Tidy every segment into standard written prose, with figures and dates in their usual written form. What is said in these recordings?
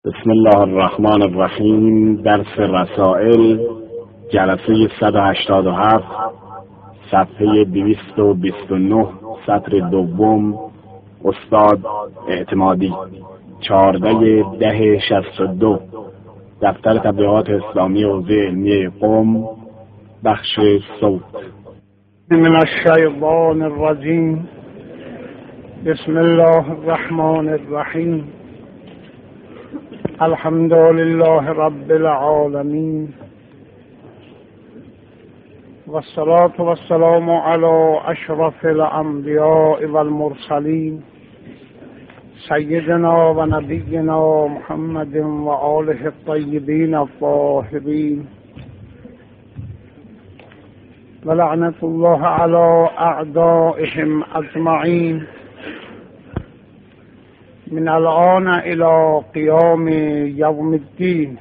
بسم الله الرحمن الرحیم. درس رسائل، جلسه 187، صفحه 229، سطر دوم، استاد اعتمادی، 14/10/62، دفتر تبلیغات اسلامی حوزه علمیه قم، بخش صوت. من الشیطان الرجیم. بسم الله الرحمن الرحیم. الحمد لله رب العالمین والصلاة والسلام علی اشرف الانبیاء والمرسلین سیدنا و نبینا محمد و آله الطیبین الطاهرین و لعنت الله علی اعدائهم اجمعین من الان الى قیام یوم الدین.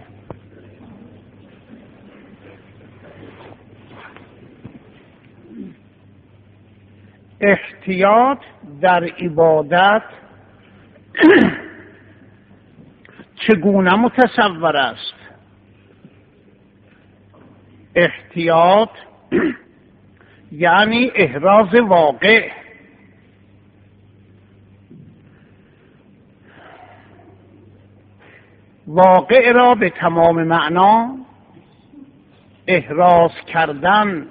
احتیاط در عبادت چگونه متصور است؟ احتیاط یعنی احراز واقع. واقع را به تمام معنا احراز کردن.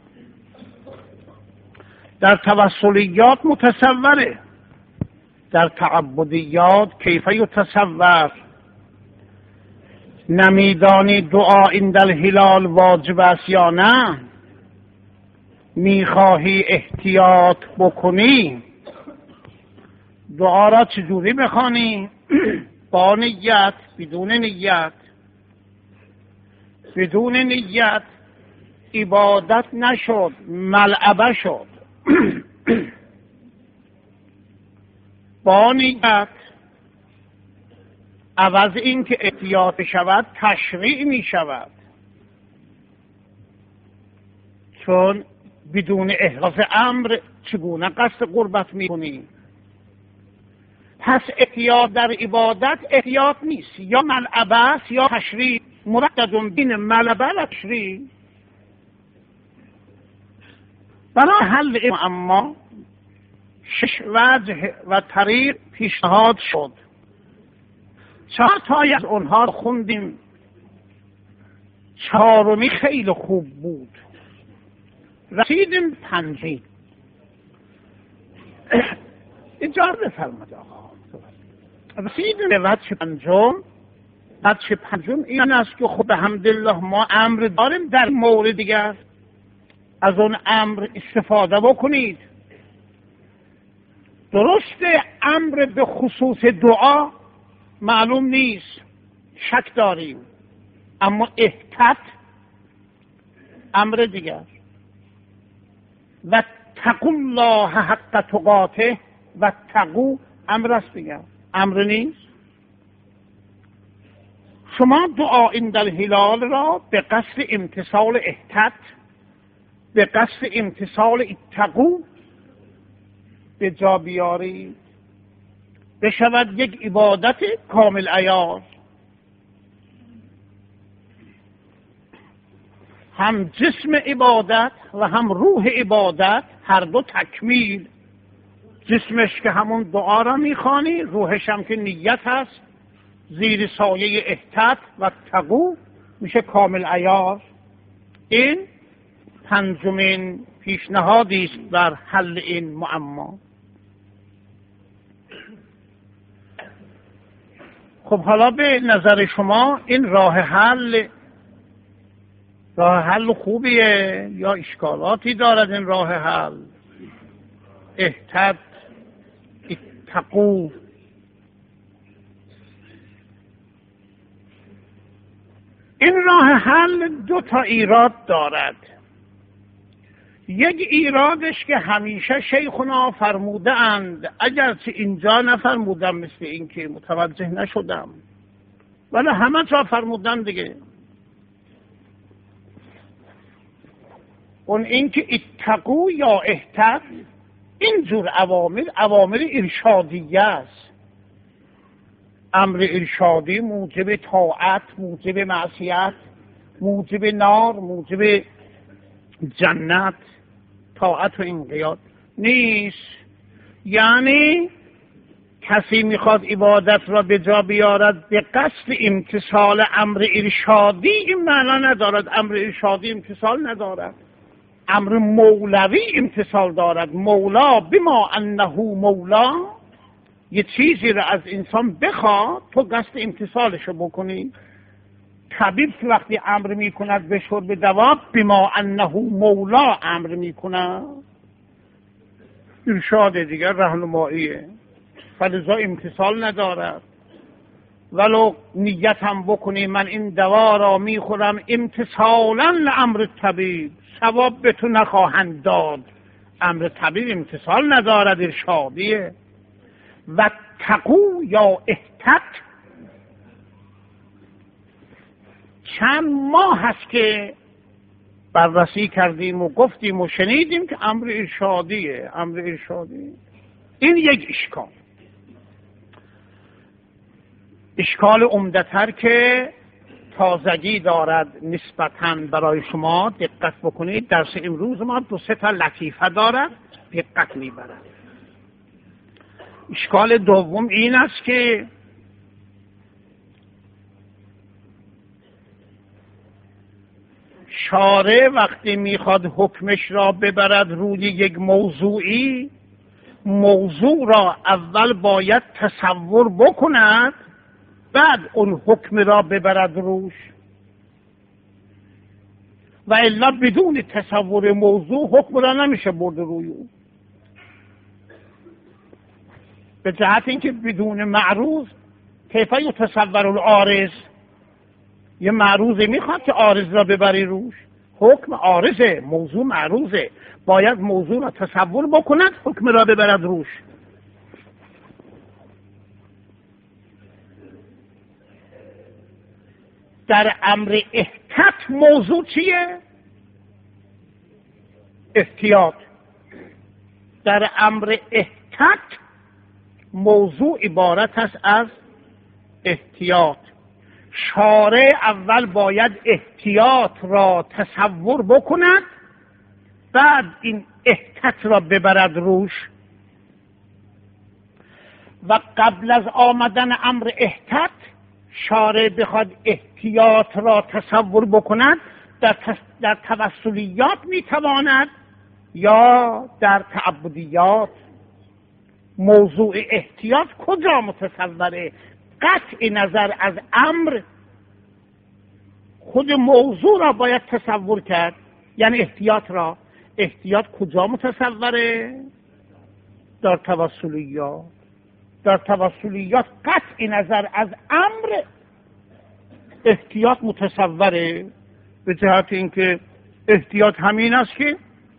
در توسلیات متصوره، در تعبدیات کیف یتصور؟ نمیدانی دعا عند الهلال واجب است یا نه؟ میخواهی احتیاط بکنی دعا را چجوری بخوانی؟ با نیت، بدون نیت. بدون نیت عبادت نشد، ملعبه شد. با نیت عوض این که احتیاط شود تشریع می شود، چون بدون احراز امر چگونه قصد قربت می کنی؟ پس احتیاط در عبادت احتیاط نیست، یا ملعبه است یا تشریع. مردد بین ملعبه و تشریع. برای حل معما 6 وجه و طریق پیشنهاد شد. 4 تای از اونها خوندیم. 4می خیلی خوب بود. رسیدیم 5. اجازه بفرمایید آقا. رسیدیم به وجه 5. وجه 5 این است که خب الحمدلله ما امر داریم در مورد دیگر، از اون امر استفاده بکنید. درسته امر به خصوص دعا معلوم نیست، شک داریم، اما احتیاط امر دیگر. و تقوا الله حق تقاته و تقوا امر است دیگر، امر نیست. شما دعا عند الهلال را به قصد امتثال احتیاط، به قصد امتثال اتقوا به جا بیاری، بشود یک عبادت کامل عیار. هم جسم عبادت و هم روح عبادت، هر دو تکمیل. جسمش که همون دعا را میخوانی، روحش هم که نیت هست، زیر سایه احتیاط و تقوا میشه کامل عیار. این 5مین پیشنهادی است بر حل این معما. خب حالا به نظر شما این راه حل خوبیه یا اشکالاتی دارد این راه حل؟ احتیاط، اتقوا. این راه حل 2 تا ایراد دارد. یک ایرادش که همیشه شیخنا فرموده اند، اگرچه اینجا نفرمودم، مثل این که متوجه نشدم، ولی همه جا فرمودن دیگه. اون این که اتقوا یا احتیاط، این جور اوامر ارشادیه است. امر ارشادی موجب طاعت، موجب معصیت، موجب نار، موجب جنت، طاعت و انقیاد نیست. یعنی کسی میخواد عبادت را به جا بیارد به قصد امتثال امر ارشادی، این معنا ندارد. امر ارشادی امتثال ندارد، امر مولوی امتثال دارد. مولا بما انه مولا، یه چیزی را از انسان بخواد تو قصد امتثالشو بکنی. طبیب که وقتی امر میکند به شرب دوا، بما انه مولا امر میکند، ارشاد دیگر، راهنماییه، فلذا امتثال ندارد. ولو نیت هم بکنی من این دوا را میخورم امتثالا لامر طبیب، ثواب به تو نخواهند داد. امر طبیب امتثال ندارد، ارشادیه. و تقو یا احتت، چند ماه هست که بررسی کردیم و گفتیم و شنیدیم که امر ارشادیه. امر ارشادی این یک اشکال، اشکال عمده‌تر که تازگی دارد نسبتاً برای شما. دقت بکنید، درس امروز ما 2-3 لطیفه دارد، دقت میبرد. اشکال دوم این است که شارع وقتی میخواد حکمش را ببرد روی یک موضوعی، موضوع را اول باید تصور بکند، بعد اون حکم را ببرد روش. و الا بدون تصور موضوع حکم را نمیشه برد روی اون. به جهت اینکه بدون معروض کیف یتصور العارض، یه معروضی میخواد که عارض را ببری روش. حکم عارضه، موضوع معروضه، باید موضوع را تصور بکند، حکم را ببرد روش. در امر احتیاط موضوع چیه؟ احتیاط. در امر احتیاط موضوع عبارت است از احتیاط. شارع اول باید احتیاط را تصور بکند، بعد این احتیاط را ببرد روش. و قبل از آمدن امر احتیاط شارع بخواد احتیاط را تصور بکند، در توسلیات میتواند یا در تعبدیات. موضوع احتیاط کجا متصوره؟ قطع نظر از امر، خود موضوع را باید تصور کرد. یعنی احتیاط را، احتیاط کجا متصوره؟ در توسلیات. در توسلیات قطع نظر از امر احتیاط متصوره، به جهت اینکه احتیاط همین است که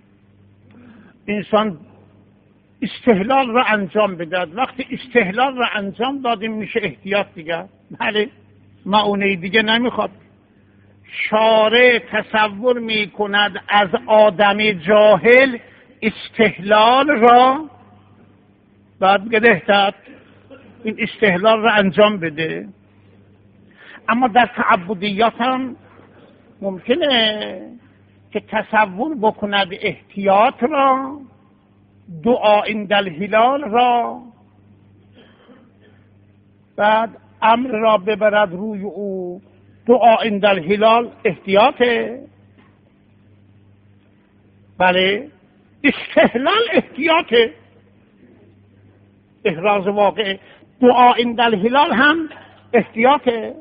انسان استحلال را انجام بدهد. وقتی استحلال را انجام دادیم میشه احتیاط دیگه. بله، معونه دیگه نمیخواد. شارع تصور میکند از آدم جاهل استحلال را، بعد بگه احتیاط، این استحلال را انجام بده. اما در تعبدیات هم ممکنه که تصور بکند احتیاط را، دعا عند الهلال را، بعد امر را ببرد روی او. دعا عند الهلال احتیاطه، بله. استحلال احتیاطه، احراز واقع. دعا عند الهلال هم احتیاطه.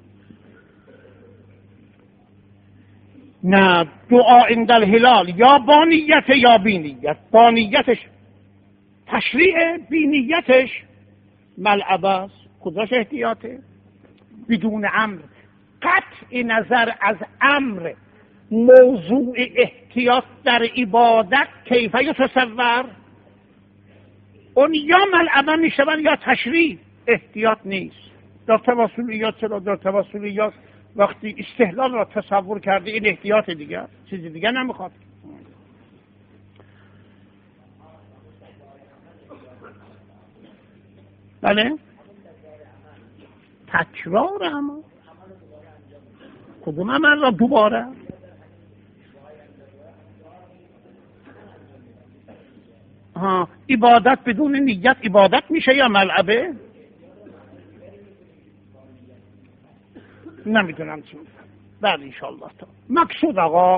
نه، دعا عند الهلال یا با نیت یا بی نیت. با نیتش تشریع، بی نیتش ملعبه است. کجاش احتیاطه؟ بدون امر. قطع نظر از امر موضوع احتیاط در عبادت کیف یتصور، اون یا ملعبه میشون یا تشریع، احتیاط نیست. در توسلیات چرا؟ در توسلیات وقتی استحلال را تصور کرده این احتیاط دیگه، چیزی دیگه نمیخواد. بله تکرار عمل. کدوم عمل را دوباره؟ عبادت بدون نیت عبادت میشه یا ملعبه؟ نمیدونم چی میگم. بعد انشالله تا مقصود آقا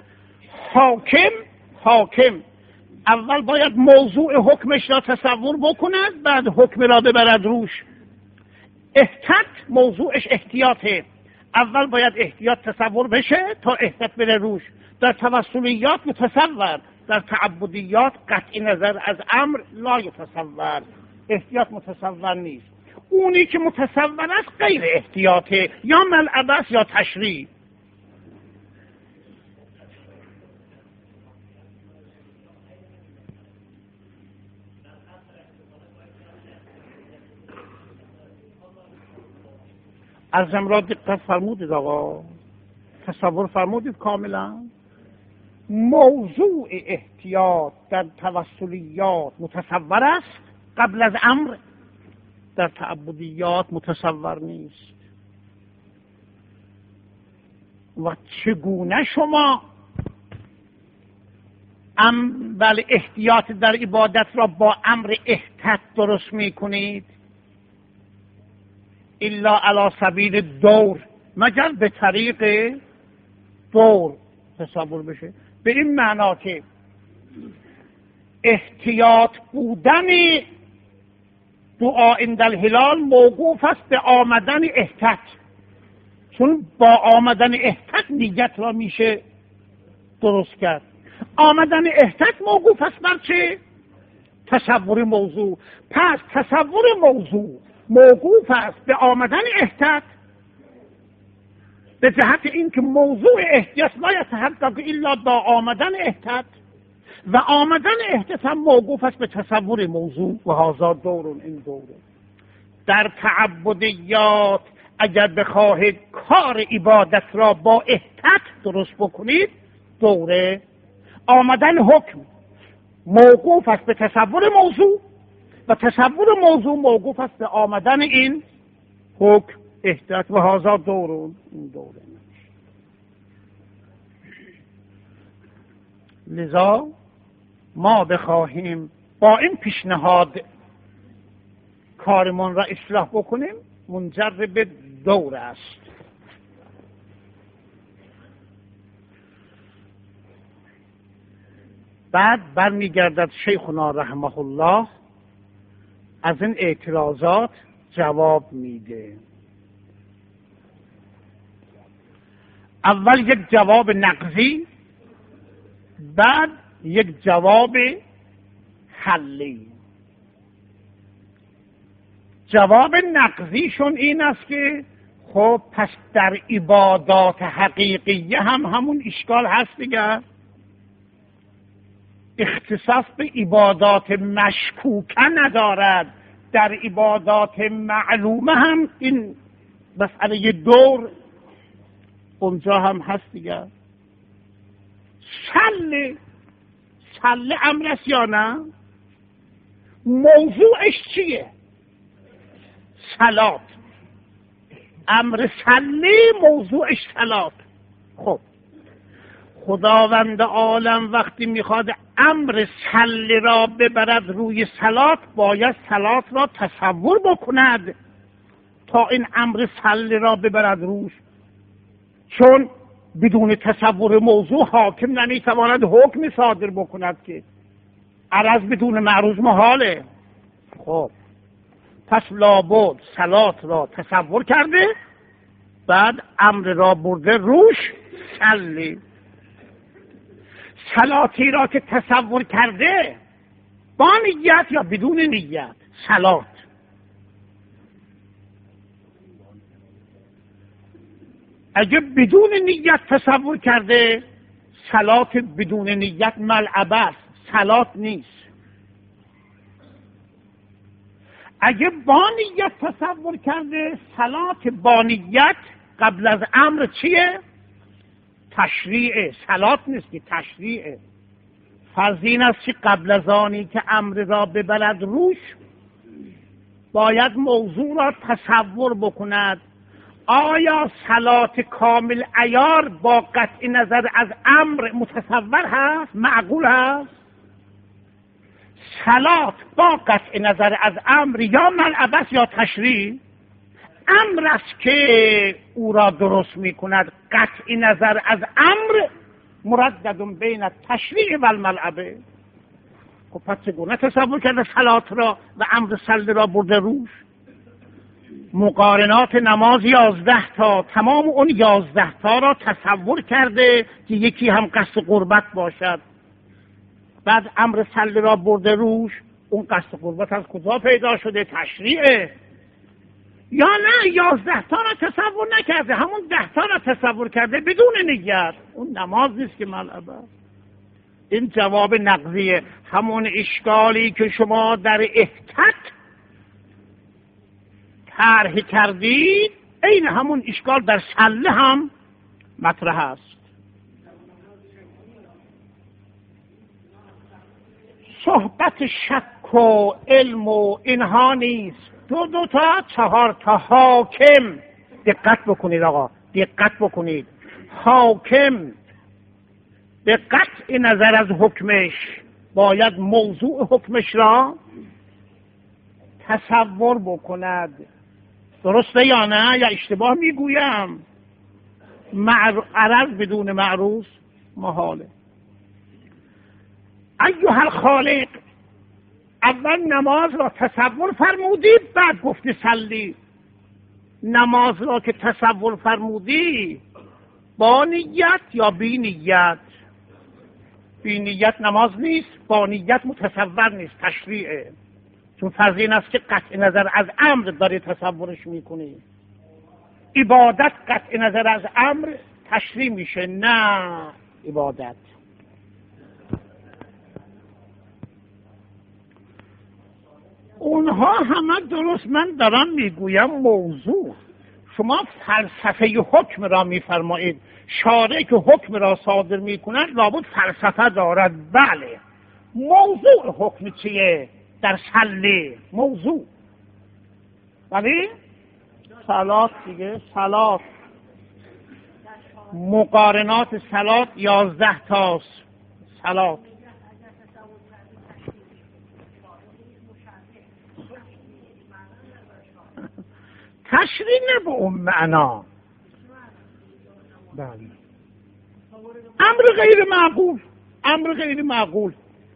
حاکم اول باید موضوع حکمش را تصور بکند، بعد حکم را ببرد روش. احتیاط موضوعش احتیاطه، اول باید احتیاط تصور بشه تا احتیاط بره روش. در توسلیات متصور، در تعبدیات قطع نظر از امر لا یتصور، احتیاط متصور نیست. اونی که متصور است غیر احتیاطه، یا ملعب است یا تشریع. ارزم را دقت فرمودید آقا، تصور فرمودید کاملا. موضوع احتیاط در توسلیات متصور است قبل از امر، در تعبدیات متصور نیست. و چگونه شما بله احتیاط در عبادت را با امر احتیاط درست می کنید؟ الا علی سبیل دور، مگر به طریق دور تصور بشه. به این معنا که احتیاط بودن دعا عند الهلال موقوف است به آمدن احتیاط، چون با آمدن احتیاط نیت را میشه درست کرد. آمدن احتیاط موقوف است بر چه؟ تصور موضوع. پس تصور موضوع موقوف است به آمدن احتیاط، به جهت اینکه موضوع احتیاط لا یتحقق الا با آمدن احتیاط، و آمدن احتیاط هم موقوف است به تصور موضوع. و هذا دورون، این دوره. در تعبدیات اگر بخواهید کار عبادت را با احتیاط درست بکنید، دوره آمدن حکم موقوف است به تصور موضوع، و تصور موضوع موقوف است به آمدن این حکم احتیاط. و هذا دورون، این دوره. لذا ما بخواهیم با این پیشنهاد کارمان را اصلاح بکنیم، منجر به دور است. بعد برمیگردد شیخنا رحمه الله از این اعتراضات جواب میده. اول یک جواب نقضی، بعد یک جواب حلی. جواب نقضیشون این است که خب پس در عبادات حقیقیه هم همون اشکال هست دیگه. اختصاص به عبادات مشکوکه ندارد، در عبادات معلومه هم این مسئله دور اونجا هم هست دیگه. سله امر است یا نه؟ موضوعش چیه؟ صلات. امر سله موضوعش صلات. خب خداوند عالم وقتی میخواد امر سله را ببرد روی صلات، باید صلات را تصور بکند تا این امر سله را ببرد روش، چون بدون تصور موضوع حاکم نمیتواند حکم صادر بکند که عرض بدون معروض محاله. خب پس لابد صلات را تصور کرده، بعد امر را برده روش سله. صلاتی را که تصور کرده با نیت یا بدون نیت، صلات. اگه بدون نیت تصور کرده، صلات بدون نیت ملعبه است، صلات نیست. اگه با نیت تصور کرده، صلات با نیت قبل از امر چیه؟ تشریعه. صلات نیست که تشریعه. فرض این است که قبل از آنی که امر را ببرد روش باید موضوع را تصور بکند. آیا صلات کامل عیار با قطع نظر از امر متصور هست؟ معقول هست؟ صلات با قطع نظر از امر یا ملعبه یا تشریع امر است که او را درست می کند. قطع نظر از امر مردد بین تشریع و الملعبه. خب پس چگونه تصور کرده صلات را و امر صلی را برده روش؟ مقارنات نماز 11 تا، تمام اون 11 تا را تصور کرده که یکی هم قصد قربت باشد. بعد امر صلی را برده روش، اون قصد قربت از کجا پیدا شده؟ تشریعه. یا نه 11 تا را تصور نکرده، همون 10 تا را تصور کرده بدون نیت. اون نماز نیست که ملعبه. این جواب نقضیه. همون اشکالی که شما در احتت طرح کردید این همون اشکال در سله هم مطرح است. صحبت شک و علم و اینها نیست. 2 تا 4 تا حاکم، دقت بکنید آقا، دقت بکنید. حاکم به قطع نظر از حکمش باید موضوع حکمش را تصور بکند. درسته یا نه؟ یا اشتباه میگویم؟ عرض بدون معروض محاله. ایها الخالق، اول نماز را تصور فرمودی، بعد گفتی صلی. نماز را که تصور فرمودی با نیت یا بی نیت؟ بی نیت نماز نیست، با نیت متصور نیست، تشریعه. چون فرض این است که قطع نظر از امر داری تصورش میکنی. عبادت قطع نظر از امر تشریع میشه، نه عبادت. اونها همه درست، من دارم میگویم موضوع. شما فلسفه حکم را میفرمایید. شارع که حکم را صادر میکند لابد فلسفه دارد. بله، موضوع حکم چیه؟ در صلی موضوع، ولی صلات دیگه. صلات، مقارنات صلات 11 تاست. صلات تشریع نه به اون معنا. بله، امر غیر معقول، امر غیر معقول.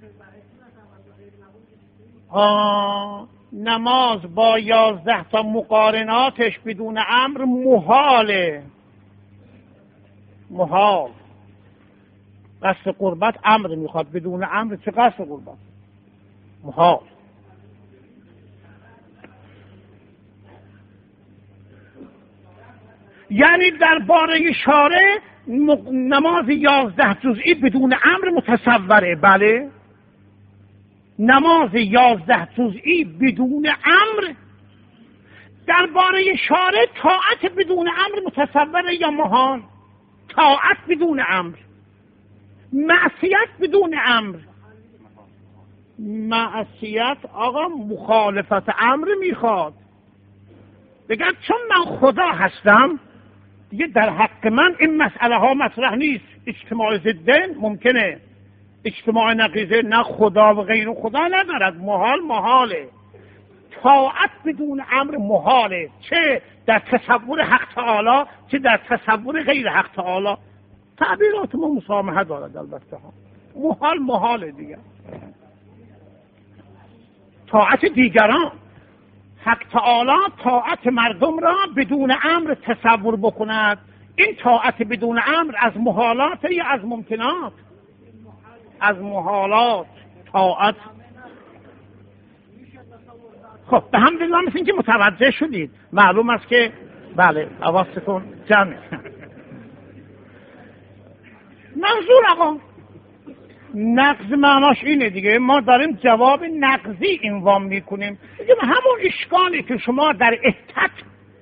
نماز با 11 تا مقارناتش بدون امر محاله. محال. قصد قربت امر میخواد، بدون امر چه قصد قربت؟ محال. یعنی درباره شارع نماز 11 جزئی بدون امر متصوره. بله، نماز 11 جزئی بدون امر درباره شارع طاعت بدون امر متصوره یا محال؟ طاعت بدون امر، معصیت بدون امر. معصیت آقا مخالفت امر میخواد. بگم چون من خدا هستم دیگه در حق من این مسئله ها مطرح نیست. اجتماع ضدن ممکنه، اجتماع نقیضه نه خدا و غیر خدا ندارد. محال محاله. طاعت بدون امر محاله، چه در تصور حق تعالی چه در تصور غیر حق تعالی. تعبیرات ما مسامحه دارد البته ها. محال محاله دیگه. طاعت دیگران، حق تعالی طاعت مردم را بدون امر تصور بکند. این طاعت بدون امر از محالات یا از ممکنات؟ از محالات. طاعت. خب به همدلله مثل این که متوجه شدید. معلوم است که بله حواستون جمعه. منظور آقا نقض معناش اینه دیگه. ما داریم جواب نقضی عنوان میکنیم. همون اشکالی که شما در احتت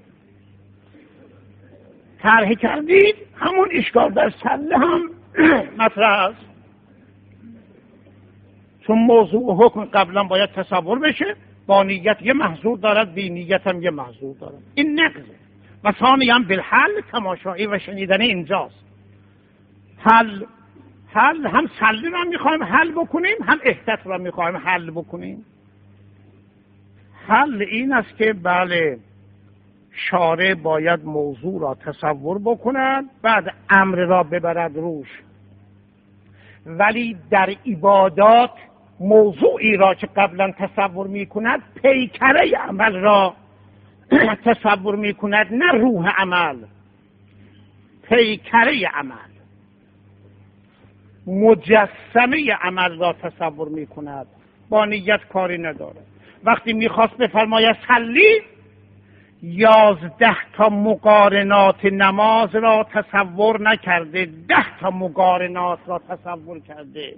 طرح کردید همون اشکال در سله هم مطرح است. چون موضوع حکم قبلا باید تصور بشه، با نیت یه محضور دارد، بی نیت هم یه محضور دارد. این نقضه. و ثانی هم بالحل، تماشایی و شنیدن اینجاست. حل هم سلی رو میخوایم حل بکنیم، هم احتت رو میخوایم حل بکنیم. حل این است که بله شارع باید موضوع را تصور بکند، بعد امر را ببرد روش. ولی در عبادات موضوعی را که قبلا تصور میکند پیکره عمل را تصور میکند، نه روح عمل. پیکره عمل، مجسمه عمل را تصور میکند، با نیت کاری نداره. وقتی میخواست بفرماید صلی، 11 تا مقارنات نماز را تصور نکرده، 10 تا مقارنات را تصور کرده.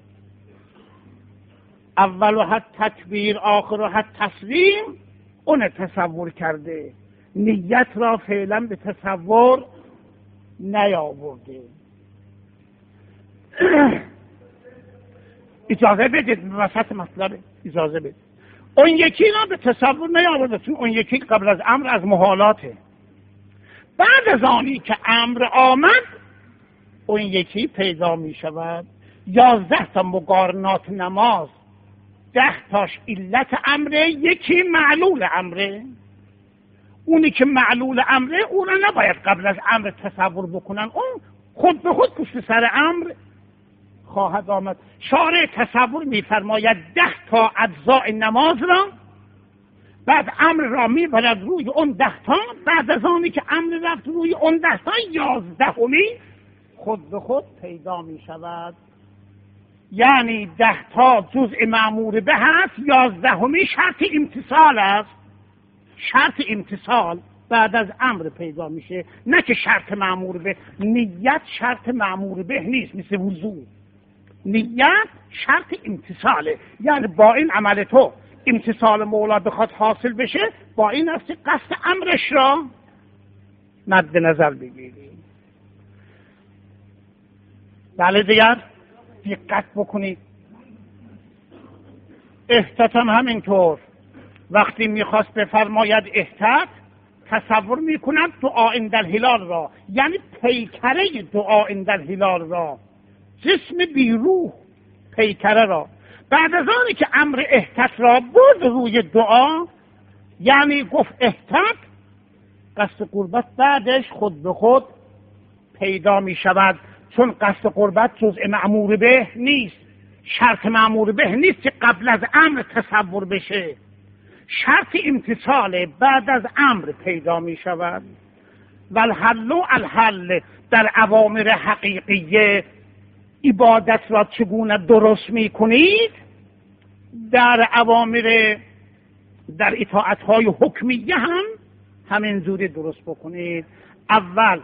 اول و حد تکبیر، آخر و حد تسلیم، اون تصور کرده. نیت را فعلا به تصور نیاورده. اجازه بدید وسط مطلب اجازه بدید. اون یکی را به تصور نیاورده، چون اون یکی قبل از امر از محالاته. بعد از آنی که امر آمد اون یکی پیدا می شود. 11 تا مقارنات نماز، 10 تاش علت امره، یکی معلول امره. اونی که معلول امره اون را نباید قبل از امر تصور بکنن، اون خود به خود پشت سر امر خواهد آمد. شارع تصور می‌فرماید 10 تا اجزاء نماز را، بعد امر را می‌برد روی اون 10 تا. بعد از آنی که امر رفت روی اون 10 تا، 11می خود به خود پیدا می‌شود. یعنی 10 تا جزء مأمور به هست، 11می شرط امتصال است. شرط امتصال بعد از امر پیدا میشه، نه که شرط مأمور به. نیت شرط مأمور به نیست، مثل وضو. نیت شرط امتصاله، یعنی با این عمل تو امتصال مولا بخواد حاصل بشه، با این است قصد امرش را مد نظر بگیریم. بله دیگر دقت بکنید. احتت هم همینطور. وقتی میخواست بفرماید احتت، تصور میکند دعا عند الهلال را، یعنی پیکره دعا عند الهلال را، جسم بیروح پیکره را. بعد از آنی که امر احتت را برد روی دعا، یعنی گفت احتت، قصد قربت بعدش خود به خود پیدا می شود. چون قصد قربت جزء مأمور به نیست، شرط مأمور به نیست که قبل از امر تصور بشه. شرط امتصال بعد از امر پیدا می شود. والحل الحل، در اوامر حقیقیه عبادت را چگونه درست می کنید، در اوامر، در اطاعت‌های حکمیه هم همین جوری درست بکنید. اول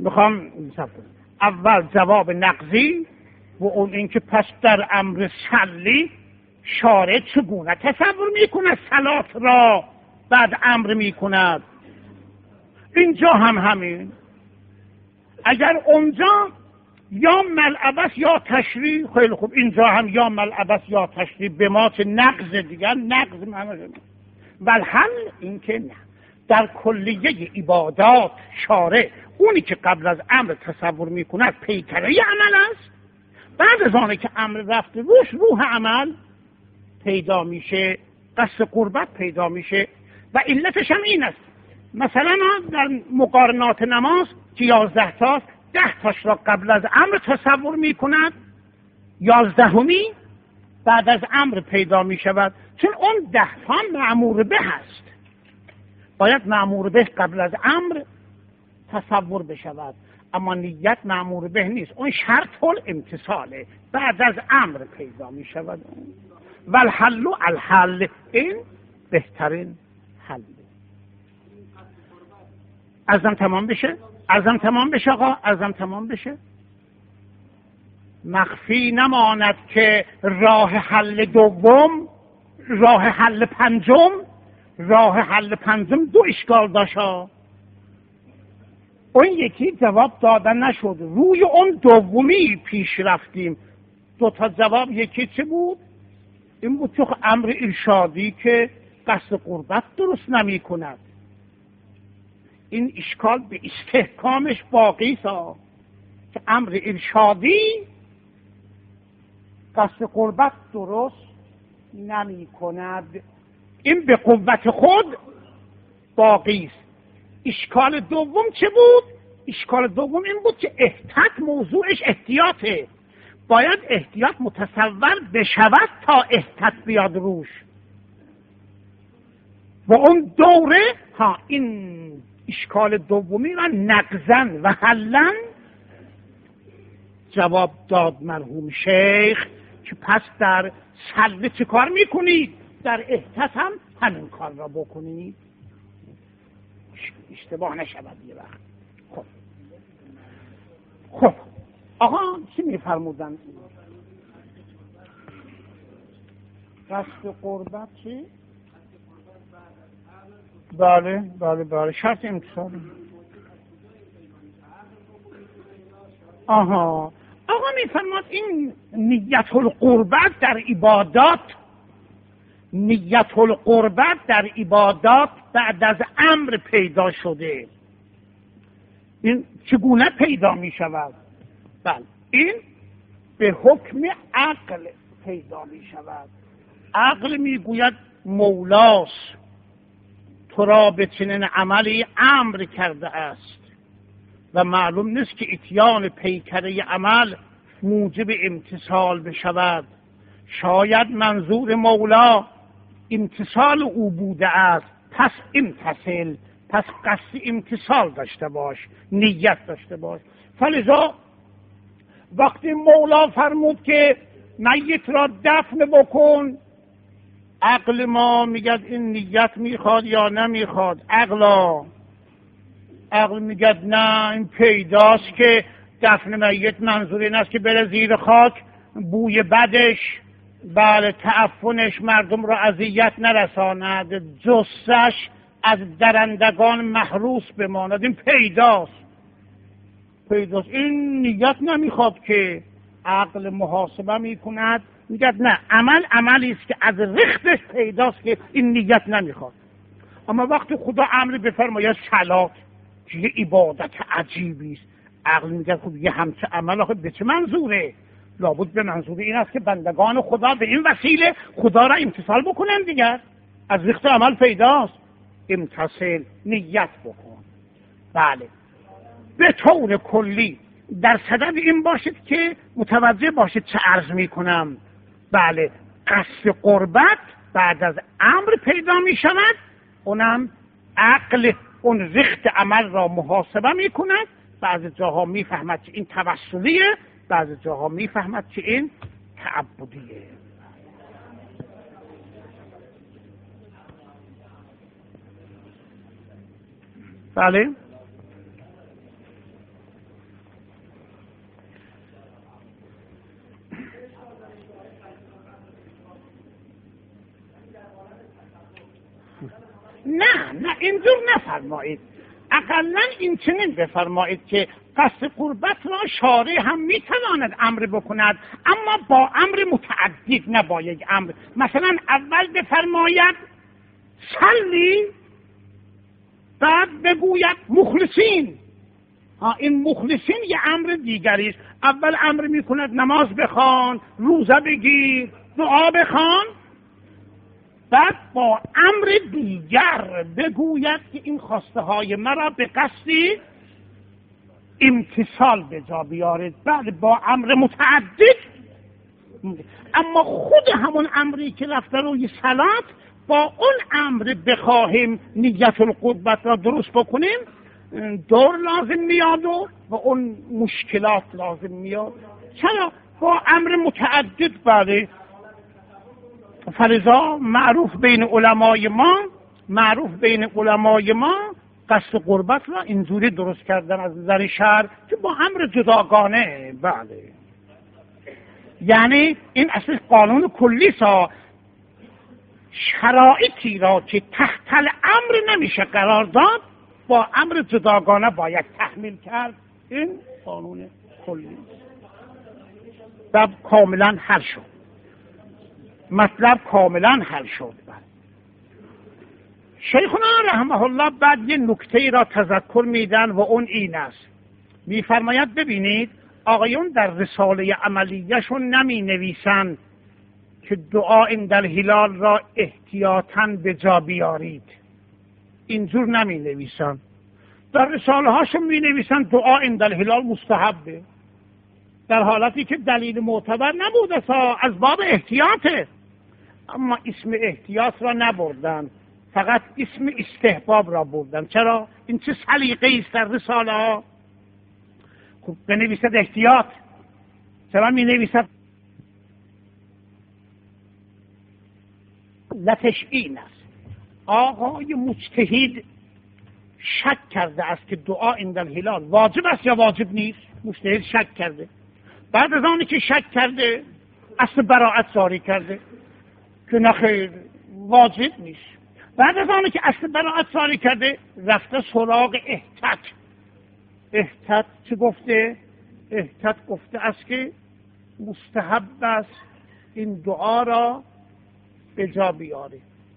جواب نقضی و اون اینکه پس در امر صلی شارع چگونه تصور میکند صلات را، بعد امر میکند. اینجا هم همین. اگر اونجا یا ملعبس یا تشریح، خیلی خوب، اینجا هم یا ملعبس یا تشریح، به ما چه نقض دیگر، نقض معنی. والحل این که نه، در کلیه عبادات شارع اونی که قبل از امر تصور میکند پیکره عمل است. بعد از آنی که امر رفته روش روح عمل پیدا میشه، قصد قربت پیدا میشه. و علتش هم این است. مثلا در مقارنات نماز که 11 تاست، 10 تاش را قبل از امر تصور میکند، 11می بعد از امر پیدا میشود. چون اون 10 تا مأمور به هست، باید مأمور به قبل از امر تصور بشود. اما نیت مأمور به نیست، اون شرط الامتصاله، بعد از امر پیدا میشود. والحل الحل، این بهترین حل. ازم تمام بشه آقا، ازم تمام بشه. مخفی نماند که راه حل دوم، راه حل پنجم 2 اشکال داشت. اون یکی جواب دادن نشد، روی اون دومی پیش رفتیم. 2 تا جواب. یکی چه بود؟ این بود که امر ارشادی که قصد قربت درست نمی کند. این اشکال به استحکامش باقی است که امر ارشادی قصد قربت درست نمی کند. این به قوت خود باقی است. اشکال دوم چه بود؟ اشکال دوم این بود که احتیاط موضوعش احتیاطه. باید احتیاط متصور بشود تا احتیاط بیاد روش. و اون دوره این اشکال دومی را نقضن و حلن جواب داد مرحوم شیخ که پس در سلوه چه کار میکنید؟ در احتیاط هم همین کار را بکنید، اشتباه نشود یه وقت. خب آقا چی میفرمودن؟ قصد قربت چی؟ بله شرط امتصال. آقا میفرماد این نیت القربت در عبادات بعد از امر پیدا شده. این چگونه پیدا می شود؟ بله این به حکم عقل پیدا می شود. عقل می گوید مولاست تو را به چنین عملی امر کرده است و معلوم نیست که اتیان پیکره عمل موجب امتصال بشود. شاید منظور مولا امتصال او بوده است، پس امتصل، پس قصد امتصال داشته باش، نیت داشته باش. فلذا وقتی مولا فرمود که میت را دفن بکن، عقل ما میگه این نیت میخواد یا نمیخواد. عقل میگه نه، این پیداست که دفن میت منظور این است که بره زیر خاک، بوی بدش، بله تعفنش مردم را اذیت نرساند، جثش از درندگان محروس بماند. این پیداست. این نیت نمیخواد که عقل محاسبه میکند، میگه نه، عملی است که از رختش پیداست که این نیت نمیخواد. اما وقتی خدا امر بفرماید صلات که یه عبادت عجیبی است، عقل میگه خب یه همچه عمل آخه به چه منظوره؟ لابد به منظور این است که بندگان خدا به این وسیله خدا را امتصال بکنن دیگر. از رخت عمل پیداست. امتصال، نیت بکن. بله به طور کلی در صدد این باشید که متوجه باشید چه عرض میکنم. بله قصد قربت بعد از امر پیدا می شود، اونم عقل اون رخت عمل را محاسبه می کند. بعضی جاها می فهمد که این توسلیه، بعضی جاها می فهمد که این تعبدیه. بله نه اینجور نفرمایید. اقلا این چنین بفرمایید که قصد قربت را شارع هم میتواند امر بکند، اما با امر متعدد، نه با یک امر. مثلا اول بفرماید صلی، بعد بگوید مخلصین. این مخلصین یه امر دیگری است. اول امر میکند نماز بخوان، روزه بگیر، دعا بخوان، بعد با امر دیگر بگوید که این خواسته های مرا به قصد امتصال به جا بیارید. بله با امر متعدد. اما خود همون امری که رفته روی صلات، با اون امر بخواهیم نیت القربت را درست بکنیم، دور لازم میاد و اون مشکلات لازم میاد. چرا؟ با امر متعدد. بله فلذا معروف بین علمای ما قصد قربت را اینجوری درست کردن از نظر شرع که با امر جداگانه. بله یعنی این اصل قانون کلی سا، شرایطی را که تحت الامر نمیشه قرار داد با امر جداگانه باید تحمیل کرد. این قانون کلی. باب کاملا حل شد. مطلب کاملا حل شد. شیخنا رحمه الله بعد یه نکته را تذکر میدن و اون این است. میفرماید ببینید آقایون در رساله عملیهشون نمی نویسن که دعا اندالهلال را احتیاطاً به جا بیارید، اینجور نمی نویسن. در رساله هاشون می نویسن دعا اندالهلال مستحبه، در حالتی که دلیل معتبر نبوده، از باب احتیاطه، اما اسم احتیاط را نبردن، فقط اسم استحباب را بردن. چرا؟ این چه سلیقه است در رساله ها؟ خب بنویسد احتیاط، چرا می نویسد؟ علتش این است آقای مجتهد شک کرده است که دعا اندالهلال واجب است یا واجب نیست. مجتهد شک کرده، بعد از آنی که شک کرده اصل براءت جاری کرده که نخیر واجب نیست. بعد از آنی که اصل براءت جاری کرده رفته سراغ احتیاط چه گفته؟ احتیاط گفته است که مستحب است این دعا را به جا بیاره.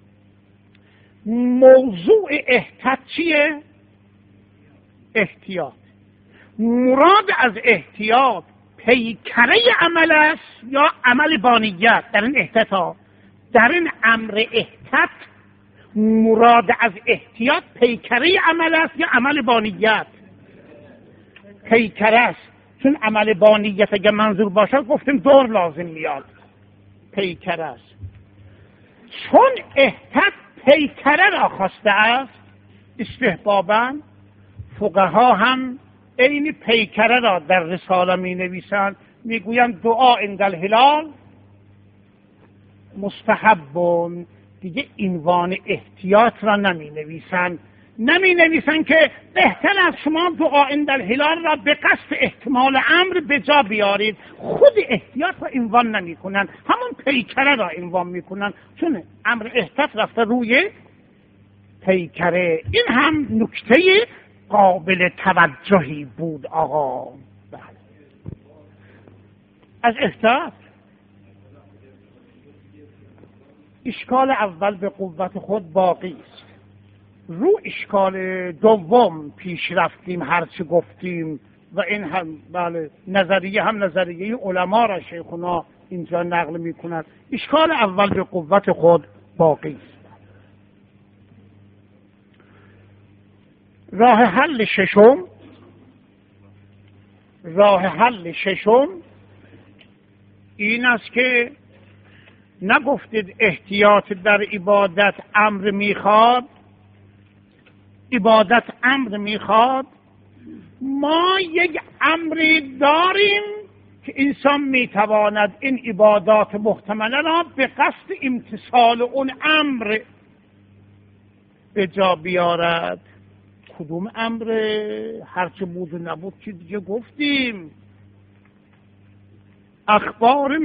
موضوع احتیاط چیه؟ احتیاط. مراد از احتیاط پیکره عمل است یا عمل با نیت؟ در این احتیاط، در این امر احتیاط مراد از احتیاط پیکره عمل است یا عمل با نیت؟ پیکره است، چون عمل با نیت اگه منظور باشد گفتیم دور لازم میاد. پیکره است، چون احتیاط پیکره را خواسته است استحباباً، فقها هم این پیکره را در رساله می نویسند، می گویند دعا اندالهلال مستحبون، دیگه عنوان احتیاط را نمی نویسند که بهتر از شما دعا اندالهلال را به قصد احتمال امر به جا بیارید. خود احتیاط را عنوان نمی کنند، همون پیکره را عنوان می کنند، چون امر احتیاط رفته روی پیکره. این هم نکته قابل توجهی بود آقا. بله. از احتیاط اشکال اول به قوت خود باقی است. رو اشکال دوم پیش رفتیم، هرچی گفتیم و این هم بله نظریه علما را شیخونا اینجا نقل می کند. اشکال اول به قوت خود باقی است. راه حل ششم این است که نگفتید احتیاط در عبادت امر میخواد، عبادت امر میخواد. ما یک امری داریم که انسان میتواند این عبادات محتمله را به قصد امتثال اون امر به جا بیارد. کدوم امر؟ هرچه بود و نبود که دیگه گفتیم. اخبار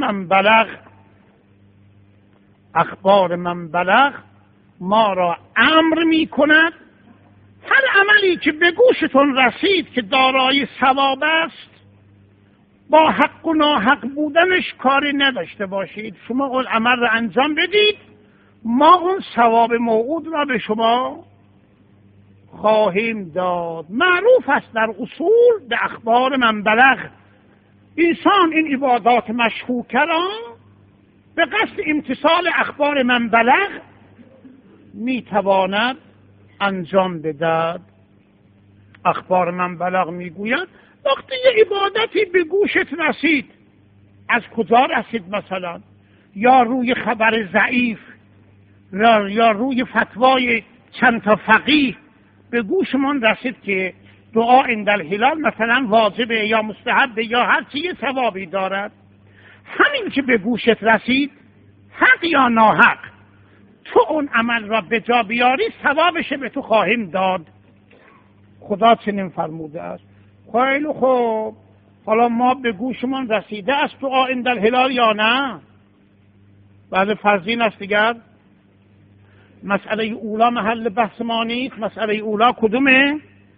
من بلغ ما را امر می کند هر عملی که به گوشتون رسید که دارای ثواب است، با حق و ناحق بودنش کاری نداشته باشید. شما اون عمل را انجام بدید، ما اون ثواب موعود را به شما خواهیم داد. معروف است در اصول به اخبار من بلغ. انسان این عبادات مشکوکه را به قصد امتثال اخبار من بلغ میتواند انجام بدهد. اخبار من بلغ میگوید وقتی یه عبادتی به گوشت رسید، از کجا رسید؟ مثلا یا روی خبر ضعیف یا روی فتوای چند تا فقیه به گوشمان رسید که دعا اندالهلال مثلا واجبه یا مستحبه یا هر چیز ثوابی دارد، همین که به گوشت رسید حق یا ناحق تو اون عمل را به جا بیاری ثوابش به تو خواهیم داد. خدا چنین فرموده است. خیلی خوب، حالا ما به گوشمان رسیده است دعا اندالهلال یا نه؟ بعد فرضین است دیگر. مسئله اولا محل بحث ما نیست. مسئله اولا کدومه؟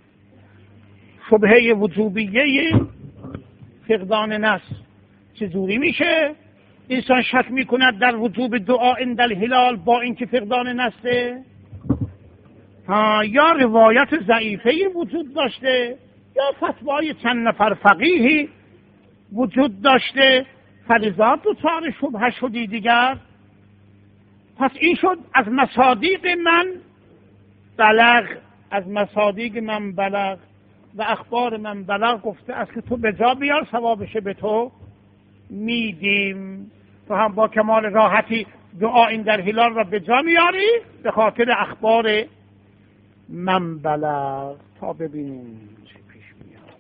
شبهه وجوبیه فقدان نص. چجوری میشه انسان شک میکند در وجوب دعا اندالهلال با اینکه فقدان نصه؟ یا روایت ضعیفه‌ای وجود داشته یا فتوای چند نفر فقیهی وجود داشته، فلذا دچار شبهه شدی دیگر. پس این شد از مصادیق من بلغ، از مصادیق من بلغ و اخبار من بلغ گفته است که تو به جا بیار، ثوابش به تو میدیم. تو هم با کمال راحتی دعا این در هلال را به جا میاری به خاطر اخبار من بلغ. تا ببینیم چه پیش میاد.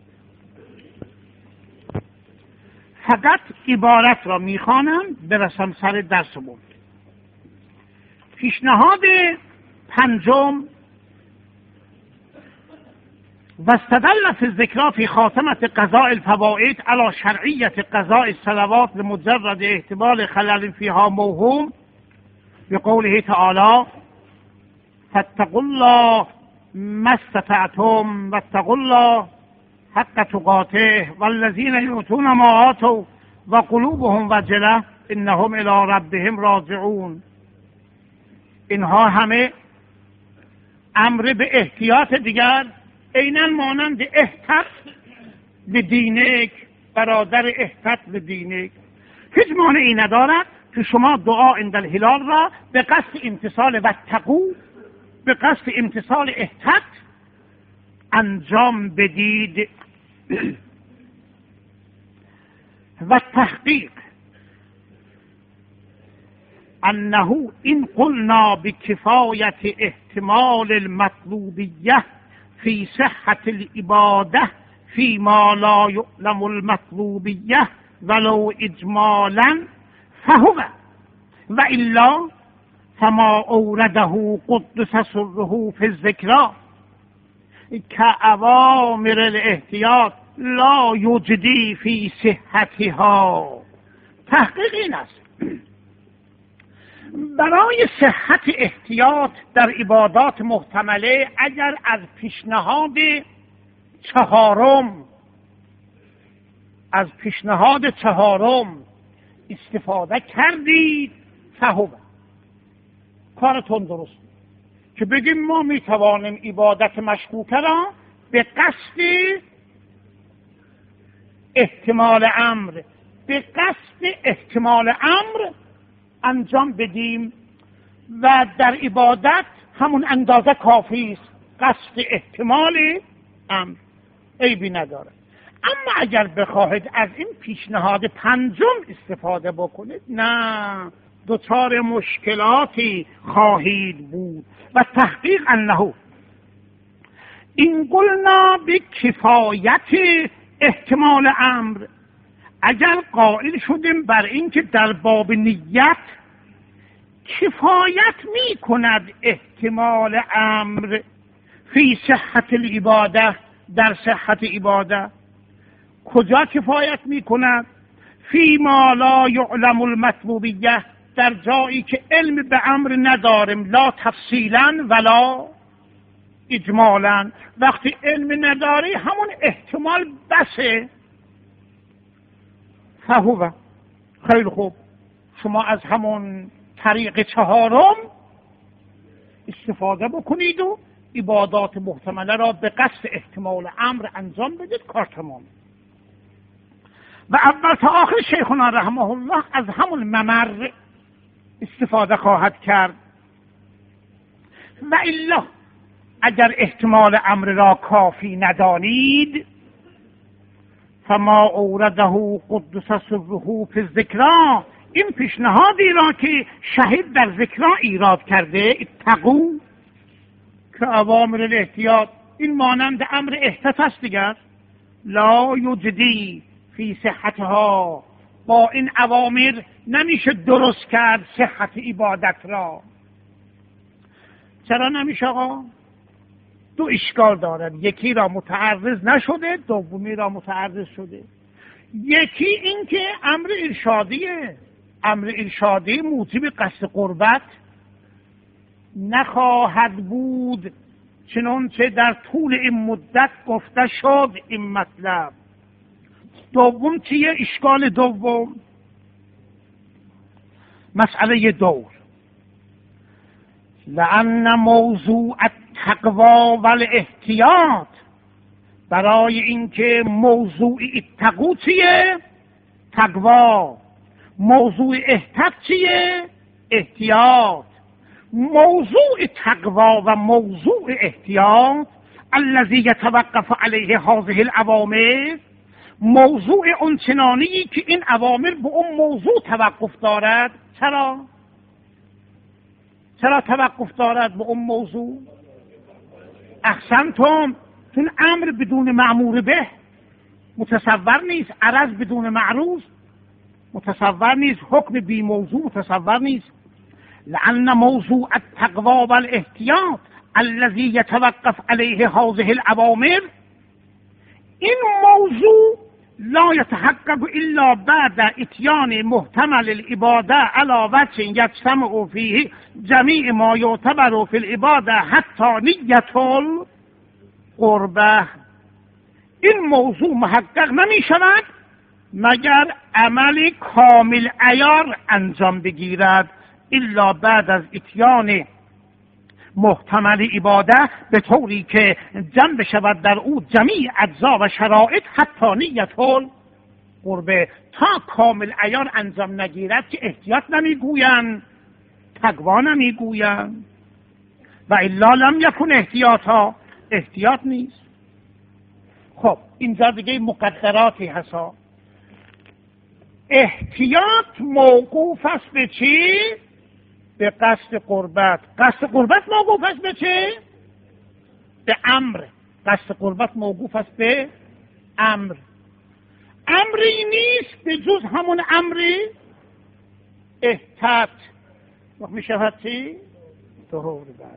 فقط عبارت را میخوانم برسم سر درسمون. پیشنهاد پنجم: واستدل فی الذکر فی خاتمة قضاء الفوائد على شرعیت قضاء الصلوات لمجرد احتمال خلل فیها موهوم بقوله تعالی فاتقوا الله ما استطعتم واتقوا الله حق تقاته والذین یؤتون ما آتوا وقلوبهم وجلة انهم الی ربهم راجعون. اینها همه امر به احتیاط دیگر، عیناً مانند احتط به دینک، برادر احتط به دینک. هیچ مانعی ندارد که شما دعا عند الهلال را به قصد امتثال واتقوا، به قصد امتثال احتط انجام بدید. و تحقیق انه این قلنا بکفایت احتمال المطلوبیه فی صحت العباده فی ما لا یعلم المطلوبیه ولو اجمالا فهو و الا فما اورده قدس سره فی الذکر کاوامر الاحتیاط لا یجدی فی صحتها. تحقیق این است برای صحت احتیاط در عبادات محتمله اگر از پیشنهاد چهارم استفاده کردید فهو، کارتون درست، که بگیم ما میتوانیم عبادت مشکوکه را به قصد احتمال امر انجام بدیم و در عبادت همون اندازه کافی است، قصد احتمال امر عیبی نداره. اما اگر بخواهید از این پیشنهاد پنجم استفاده بکنید، نه، دچار مشکلاتی خواهید بود. و تحقیق انه این قلنا به کفایت احتمال امر، اگر قائل شدیم بر این که در باب نیت کفایت می کند احتمال امر فی صحت العباده، در صحت عباده، کجا کفایت می کند؟ فی ما لا یعلم المطلوبیه، در جایی که علم به امر نداریم، لا تفصیلا ولا اجمالا. وقتی علم نداری همون احتمال بسه. فهو، خیلی خوب، شما از همون طریق چهارم استفاده بکنید و عبادات محتمله را به قصد احتمال امر انجام بدید، کار تمام. و اول تا آخر شیخنا رحمه الله از همون ممر استفاده خواهد کرد. و الا اگر احتمال امر را کافی ندانید، فما اورده قدس سره فی الذکر، این پیشنهادی را که شهید در ذکر ایراد کرده، اتقوا که اوامر الاحتیاط، این مانند امر احتیاط است دیگر، لا یجدی فی صحتها، با این اوامر نمیشه درست کرد صحت عبادت را. چرا نمیشه آقا؟ دو اشکال دارد، یکی را متعرض نشده، دومی را متعرض شده. یکی این که امر ارشادیه، امر ارشادی موجب قصد قربت نخواهد بود، چنانچه در طول این مدت گفته شد این مطلب. دوم چیه؟ اشکال دوم مسئله دور، لأن موضوع التقوا و الاحتیاط، برای اینکه موضوع اتقوا چیه؟ تقوا. موضوع احتیاط چیه؟ احتیاط. موضوع تقوا و موضوع احتیاط الذی یتوقف علیه هذه الاوامر، موضوع اونچنانی که این اوامر به اون موضوع توقف دارد. چرا توقف دارد به اون موضوع؟ احسنتم. چون امر بدون مأمور به متصور نیست، عرض بدون معروض متصور نیست، حکم بی موضوع متصور نیست. لأن موضوع التقوا و الاحتیاط الذی یتوقف علیه هذه الاوامر، این موضوع لا یتحقق الا بعد اتیان محتمل العباده علی وجه یجتمع فیه جمیع ما یعتبر فی العباده حتی نیت القربه. این موضوع محقق نمی شود مگر عمل کامل عیار انجام بگیرد، الا بعد از اتیان محتمل عباده، به طوری که جمع شود در او جمیع اجزا و شرایط حتی نیت القربه. تا کامل عیار انجام نگیرد که احتیاط نمیگویند، تقوا نمیگویند. و الا لم یکن احتیاطا، احتیاط نیست. خب اینجا دیگه مقدراتی هستا. احتیاط موقوف است به چی؟ به قصد قربت. قصد قربت موقوف است به چه؟ به امر. قصد قربت موقوف است به امر. امری نیست به جز همون امری احتیاط. وقت می شود چی؟ ظهور بعد.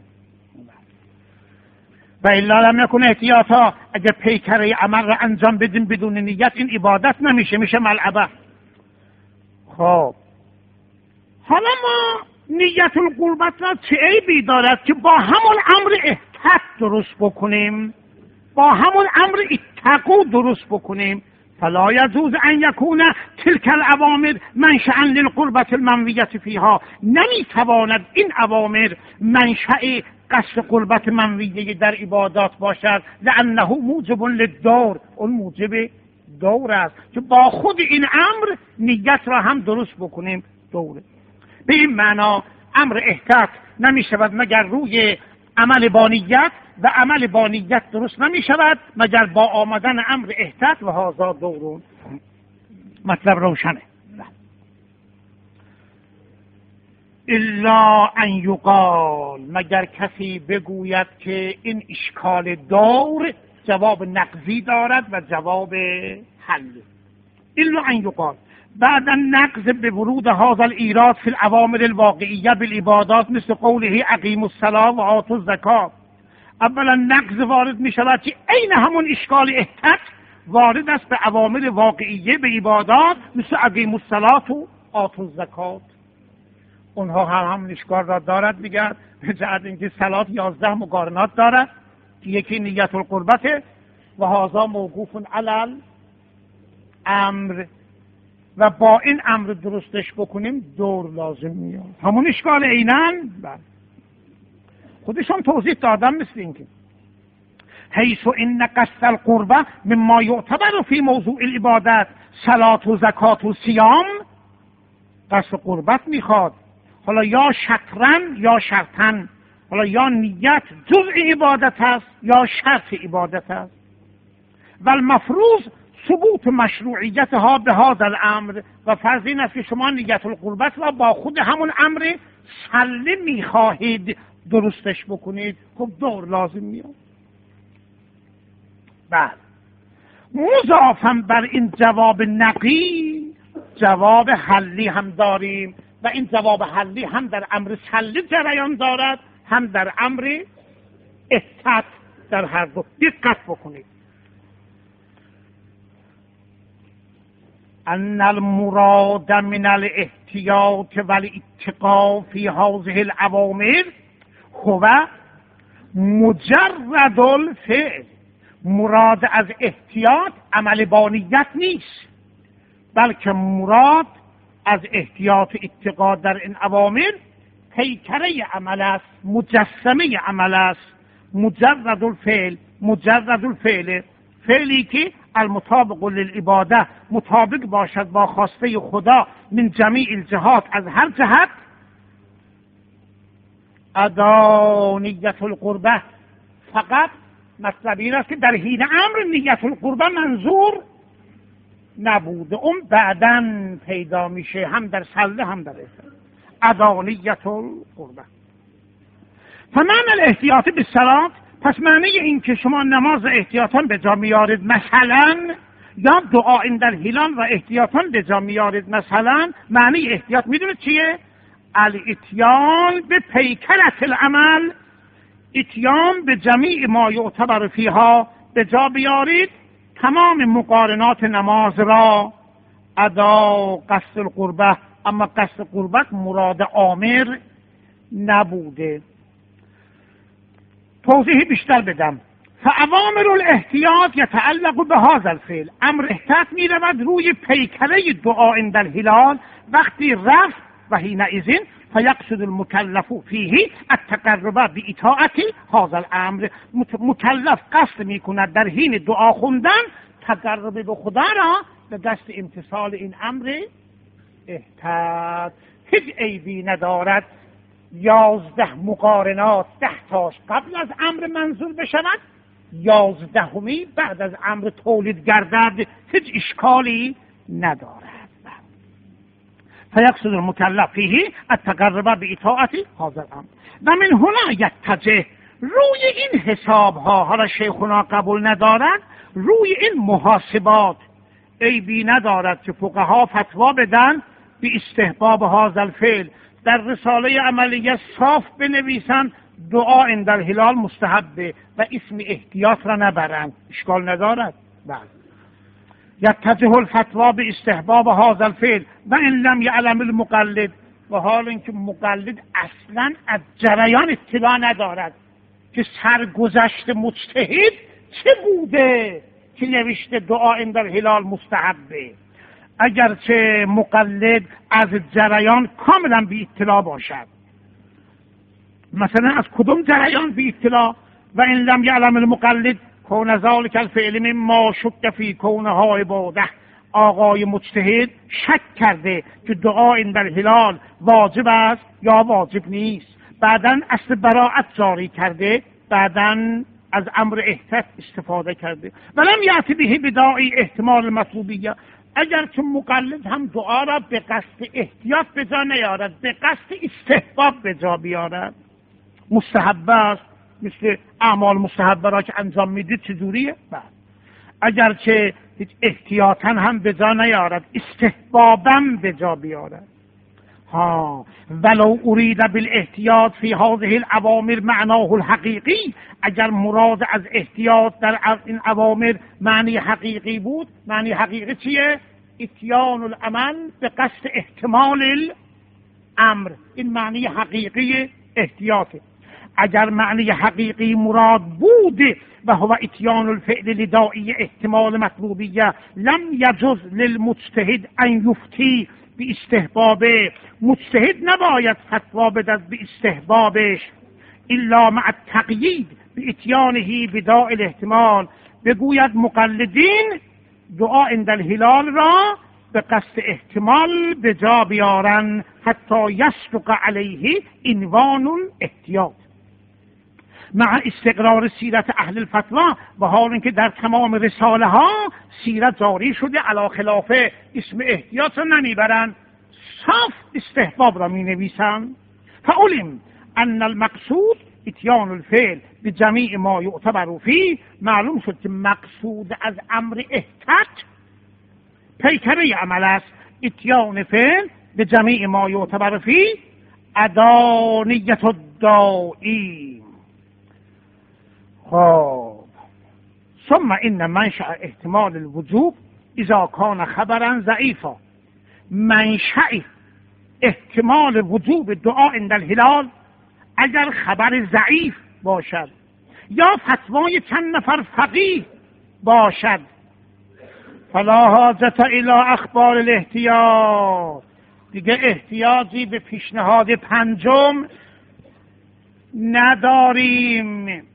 و الا لم یکن احتیاطا، اگر پیکره عمل را انجام بدیم بدون نیت این عبادت نمیشه، میشه ملعبه. خب حالا ما نیت القربت را چه عیبی دارد که با همون امر احتیاط درست بکنیم، با همون امر اتقوا درست بکنیم؟ فلا یجوز ان یکون تلک الاوامر منشأ للقربة المنویة فیها. نمیتواند این اوامر منشأ قصد قربت منویه در عبادات باشد، لانه موجب للدور، اون موجب دور است که با خود این امر نیت را هم درست بکنیم دوره. به این معنا امر احتیاط نمی شود مگر روی عمل با نیت، و عمل با نیت درست نمی شود مگر با آمدن امر احتیاط و هذا دورون. مطلب روشنه. الا ان یقال، مگر کسی بگوید که این اشکال دور جواب نقضی دارد و جواب حل. الا ان یقال بعد النقض به ورود هذا الایراد فی الاوامر الواقعیه بالعبادات مثل قوله اقیموا الصلاة و آتوا الزکاة. اولا نقض وارد می شود که عین همون اشکال احتیاط وارد است به اوامر واقعیه به عبادات مثل اقیموا الصلاة و آتوا الزکاة. اونها هم اشکال را دارد، میگن به جهت اینکه صلات 11 مقارنات دارد که یکی نیت القربت و هذا موقوف علی الامر، و با این امر درستش بکنیم دور لازم میاد. همون اشکال عینن خودشون توضیح دادم، مثل اینکه حیث ان قصد القربه مما یعتبر فی موضوع العبادات صلات و زکات و صیام. قصد قربت میخواد، حالا یا شطرن یا شرطن، حالا یا نیت جزء عبادت است یا شرط عبادت است. و المفروض ثبوت مشروعیتها به هذا الامر، و فرض این است که شما نیت القربت را با خود همون امر صله میخواهید درستش بکنید. خب دور لازم میاد. بعد مضافاً بر این جواب نقی جواب حلی هم داریم، و این جواب حلی هم در امر صله جریان دارد هم در امر احتیاط. در هر دو دقت بکنید. ان المراد من الاحتیاط والاتقاء فی هذه الاوامر هو مجرد الفعل. مراد از احتیاط عمل با نیت نیست، بلکه مراد از احتیاط اتقاء در این اوامر پیکره عمل است، مجسمه عمل است. مجرد الفعل، فعلی که المطابق للعباده، مطابق باشد با خواسته خدا، من جمیع الجهات، از هر جهت. ادا نیت القربه، فقط مطلب این است که در حین امر نیت القربه منظور نبوده، اون بعداً پیدا میشه، هم در سله هم در احتیاط. ادا نیت القربه. فمعنی الاحتیاط بالصلاه، پس معنی این که شما نماز احتیاطاً به جا میارید مثلا، یا دعا عند الهلال و احتیاطاً به جا میارید مثلا، معنی احتیاط میدونید چیه؟ الاتیان به پیکرت العمل، اتیان به جمیع ما یعتبر فیها، به جا بیارید تمام مقارنات نماز را. ادا قصد القربه، اما قصد قربت مراد آمر نبوده. توضیح بیشتر بدم. فاوامر الاحتیاط یتعلق به هذا الفعل، امر احتیاط می رود روی پیکره دعا عند الهلال، وقتی رفت و حینئذ فیقصد المکلف فیه التقرب باطاعت هذا الامر، مکلف قصد می کند در حین دعا خوندن تقرب به خدا را به دست امتثال این امر احتیاط. هیچ عیبی ندارد 11 مقارنات 10 تاش قبل از امر منظور بشود، 11می بعد از امر تولید گردد، هیچ اشکالی ندارد. فیقصد المکلف فیه التقرب باطاعت هذا الامر. و من هنا یتجه، روی این حساب ها، حالا شیخنا قبول ندارد، روی این محاسبات عیبی ندارد که فقها فتوا بدن به استحباب هذا الفعل، در رساله عملیه صاف بنویسن دعا عند الهلال مستحبه و اسم احتیاط را نبرند، اشکال ندارد. بله، یتجه الفتوا به استحباب هذا الفعل و ان لم یعلم المقلد، و حال اینکه مقلد اصلا از جریان اطلاع ندارد که سرگذشت مجتهد چه بوده که نوشته دعا عند الهلال مستحبه، اگرچه مقلد از جریان کاملا بی اطلاع باشد. مثلا از کدوم جریان بی اطلاع؟ و ان لم یعلم المقلد کون ذلک الفعل مما شک فی کونها عباده، آقای مجتهد شک کرده که دعا عند الهلال واجب است یا واجب نیست، بعداً اصل براءت جاری کرده، بعداً از امر احتیاط استفاده کرده. ولم یأتی به بداعی احتمال مطلوبیه، اگر که مقلد هم دعا را به قصد احتیاط به جا نیارد، به قصد استحباب به جا بیارد، مستحب است، مثل اعمال مستحبه را که انجام میدید چجوریه؟ اگر که هیچ احتیاطاً هم به جا نیارد، استحباباً به جا بیارد. ولو اريد بالاحتیاط فی هذه الاوامر معناه الحقیقی، اگر مراد از احتیاط در این اوامر معنی حقیقی بود، معنی حقیقی چیه؟ اتیان العمل به قصد احتمال الامر، این معنی حقیقی احتیاطه. اگر معنی حقیقی مراد بود و هو اتیان الفعل لداعی احتمال مطلوبیه، لم یجوز للمجتهد ان یفتی به استحبابه، مجتهد نباید فتوا بدهد به استحبابش، الا مع التقیید به اتیانه بداع الاحتمال، بگوید مقلدین دعا عند الهلال را به قصد احتمال به جا بیارن حتی یصدق علیه عنوان الاحتیاط، مع استقرار سیرت اهل الفتوا، و حال اینکه در تمام رساله ها سیرت جاری شده علی خلاف اسم احتیاط را نمیبرن، صاف استحباب را می نویسن. فعلم ان المقصود اتیان الفعل به جمیع ما یعتبر فیه، معلوم شد که مقصود از امر احتیاط پیکره عمل است، اتیان فعل به جمیع ما یعتبر فیه، ادا نیت الداعی. خب ثم ان منشأ احتمال الوجوب اذا کان خبرا ضعیفا، منشأ احتمال وجوب دعا عند الهلال اگر خبر ضعیف باشد یا فتوای چند نفر فقیه باشد، فلا حاجت الی اخبار الاحتیاط، دیگه احتیاجی به پیشنهاد پنجم نداریم.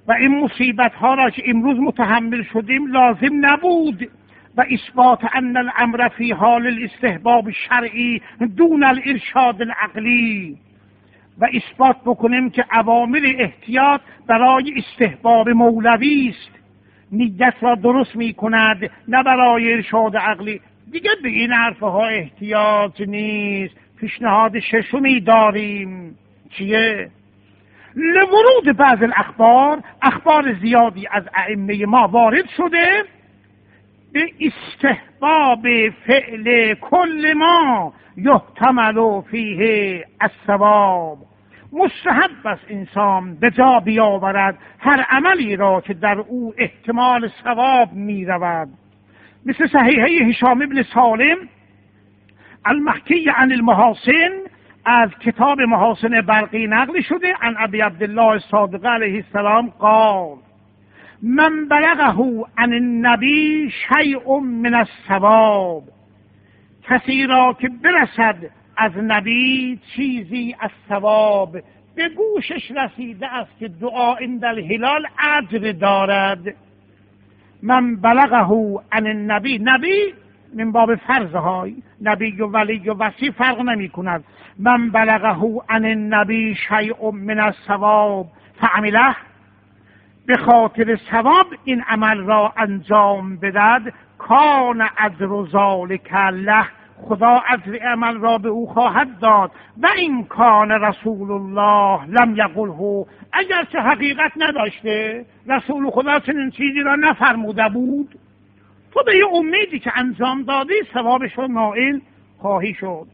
و این مصیبت ها را که امروز متحمل شدیم لازم نبود و اثبات ان الامر فی حال الاستحباب شرعی دون الارشاد العقلی و اثبات بکنیم که عوامل احتیاط برای استحباب مولوی است، نیت را درست می کند نه برای ارشاد عقلی. دیگه به این حرفها احتیاج نیست. پیشنهاد ششمی داریم، چیه؟ لورود بعض الاخبار، اخبار زیادی از ائمه ما وارد شده به استحباب فعل کل ما یحتمل فیه الثواب. مستحب است انسان به جا بیاورد هر عملی را که در او احتمال ثواب می رود. مثل صحیحه هشام ابن سالم المحکی عن المحاسن از کتاب محاسن برقی نقل شده عن ابی عبدالله الصادق علیه السلام قال من بلغه عن النبی شیء من الثواب، کسی را که برسد از نبی چیزی از ثواب به گوشش رسیده است که دعا عند الهلال اجر دارد. من بلغه عن النبی، نبی من باب فرضهای نبی و ولی و وصی فرق نمی کند. من بلغه عن النبی شیء من الثواب فعمله، به خاطر ثواب این عمل را انجام بدهد، کان اجر ذلک له، خدا اجر عمل را به او خواهد داد. و این کان رسول الله لم یقله، اگر چه حقیقت نداشته، رسول خدا چنین چیزی را نفرموده بود، تو به یه امیدی که انجام دادی ثوابش را نائل خواهی شد.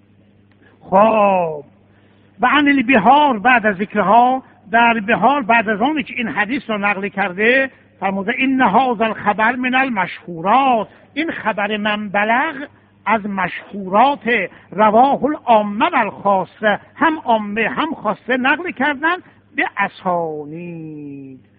خب و عن البحار بعد از ذکرها، در بحار بعد از آنی که این حدیث را نقل کرده فرموده این هذا الخبر من المشهورات، این خبر من بلغ از مشهورات، رواه العامه و الخاصه، هم عامه هم خاصه نقل کردن به اسانید.